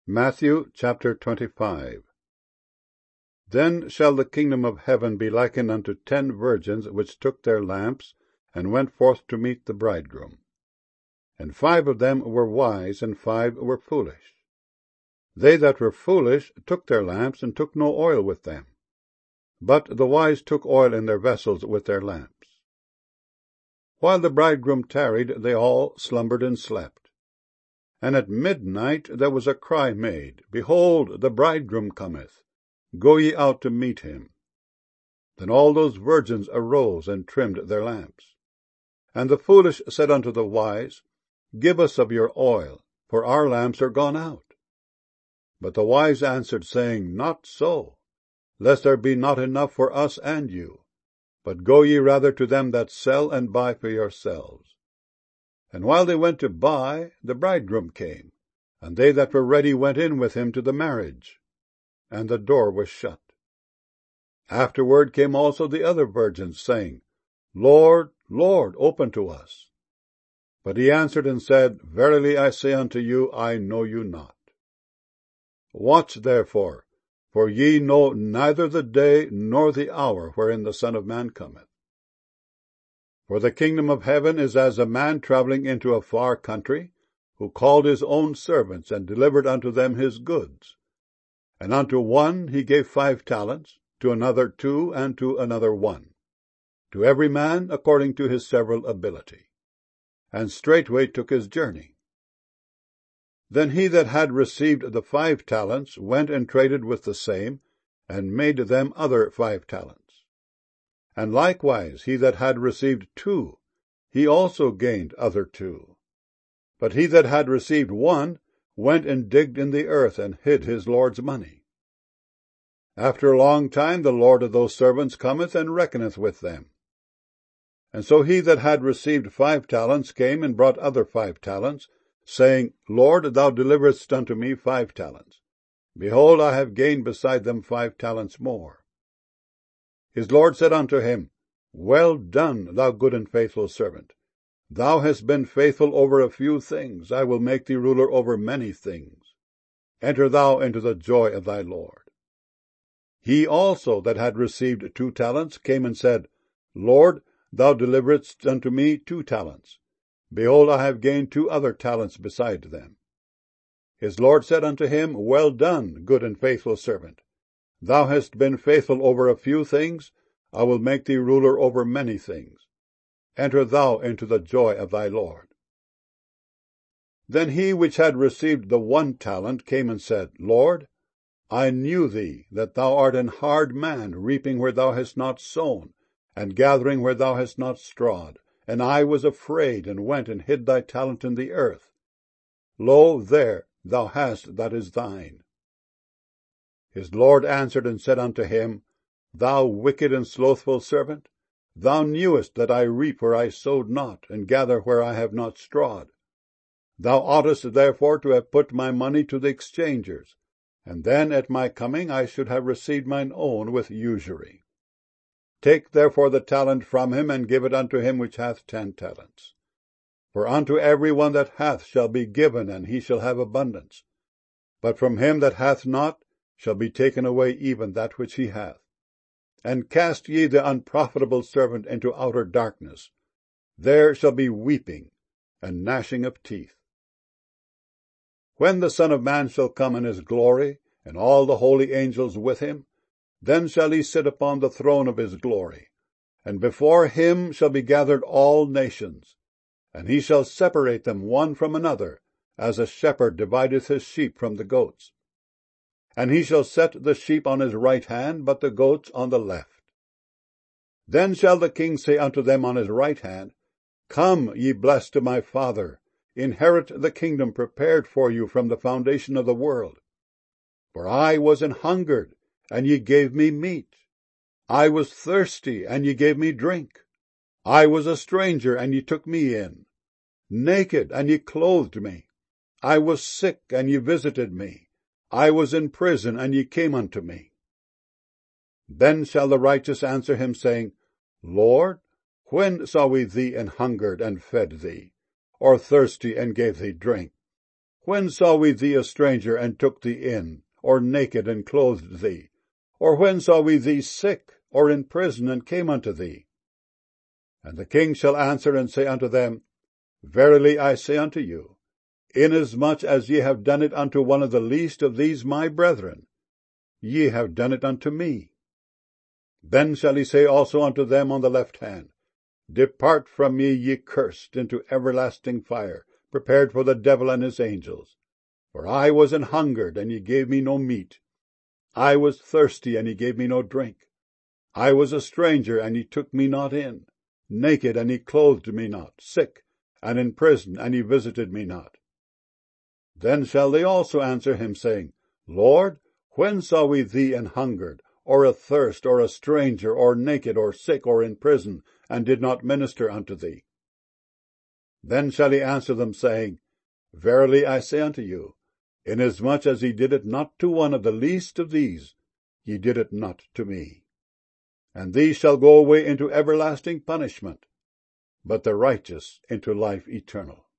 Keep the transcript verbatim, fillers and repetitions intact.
Matthew chapter twenty-five. Then shall the kingdom of heaven be likened unto ten virgins, which took their lamps, and went forth to meet the bridegroom. And five of them were wise, and five were foolish. They that were foolish took their lamps, and took no oil with them. But the wise took oil in their vessels with their lamps. While the bridegroom tarried, they all slumbered and slept. And at midnight there was a cry made, Behold, the bridegroom cometh, go ye out to meet him. Then all those virgins arose and trimmed their lamps. And the foolish said unto the wise, Give us of your oil, for our lamps are gone out. But the wise answered, saying, Not so, lest there be not enough for us and you, but go ye rather to them that sell, and buy for yourselves. And while they went to buy, the bridegroom came, and they that were ready went in with him to the marriage, and the door was shut. Afterward came also the other virgins, saying, Lord, Lord, open to us. But he answered and said, Verily I say unto you, I know you not. Watch therefore, for ye know neither the day nor the hour wherein the Son of Man cometh. For the kingdom of heaven is as a man travelling into a far country, who called his own servants, and delivered unto them his goods. And unto one he gave five talents, to another two, and to another one, to every man according to his several ability. And straightway took his journey. Then he that had received the five talents went and traded with the same, and made them other five talents. And likewise he that had received two, he also gained other two. But he that had received one went and digged in the earth, and hid his Lord's money. After a long time the Lord of those servants cometh, and reckoneth with them. And so he that had received five talents came and brought other five talents, saying, Lord, thou deliveredst unto me five talents. Behold, I have gained beside them five talents more. His Lord said unto him, Well done, thou good and faithful servant. Thou hast been faithful over a few things, I will make thee ruler over many things. Enter thou into the joy of thy Lord. He also that had received two talents came and said, Lord, thou deliveredst unto me two talents. Behold, I have gained two other talents beside them. His Lord said unto him, Well done, good and faithful servant. Thou hast been faithful over a few things, I will make thee ruler over many things. Enter thou into the joy of thy Lord. Then he which had received the one talent came and said, Lord, I knew thee, that thou art an hard man, reaping where thou hast not sown, and gathering where thou hast not strawed. And I was afraid, and went and hid thy talent in the earth. Lo, there thou hast that is thine. His Lord answered and said unto him, Thou wicked and slothful servant, thou knewest that I reap where I sowed not, and gather where I have not strawed. Thou oughtest therefore to have put my money to the exchangers, and then at my coming I should have received mine own with usury. Take therefore the talent from him, and give it unto him which hath ten talents. For unto every one that hath shall be given, and he shall have abundance. But from him that hath not shall be taken away even that which he hath. And cast ye the unprofitable servant into outer darkness. There shall be weeping and gnashing of teeth. When the Son of Man shall come in his glory, and all the holy angels with him, then shall he sit upon the throne of his glory. And before him shall be gathered all nations. And he shall separate them one from another, as a shepherd divideth his sheep from the goats. And he shall set the sheep on his right hand, but the goats on the left. Then shall the king say unto them on his right hand, Come, ye blessed of my Father, inherit the kingdom prepared for you from the foundation of the world. For I was an hungered, and ye gave me meat. I was thirsty, and ye gave me drink. I was a stranger, and ye took me in. Naked, and ye clothed me. I was sick, and ye visited me. I was in prison, and ye came unto me. Then shall the righteous answer him, saying, Lord, when saw we thee an hungered, and fed thee, or thirsty, and gave thee drink? When saw we thee a stranger, and took thee in, or naked, and clothed thee? Or when saw we thee sick, or in prison, and came unto thee? And the king shall answer and say unto them, Verily I say unto you, inasmuch as ye have done it unto one of the least of these my brethren, ye have done it unto me. Then shall he say also unto them on the left hand, Depart from me, ye cursed, into everlasting fire, prepared for the devil and his angels. For I was an hungered, and ye gave me no meat. I was thirsty, and ye gave me no drink. I was a stranger, and ye took me not in. Naked, and ye clothed me not. Sick, and in prison, and ye visited me not. Then shall they also answer him, saying, Lord, when saw we thee an hungered, or athirst, or a stranger, or naked, or sick, or in prison, and did not minister unto thee? Then shall he answer them, saying, Verily I say unto you, inasmuch as ye did it not to one of the least of these, ye did it not to me. And these shall go away into everlasting punishment, but the righteous into life eternal.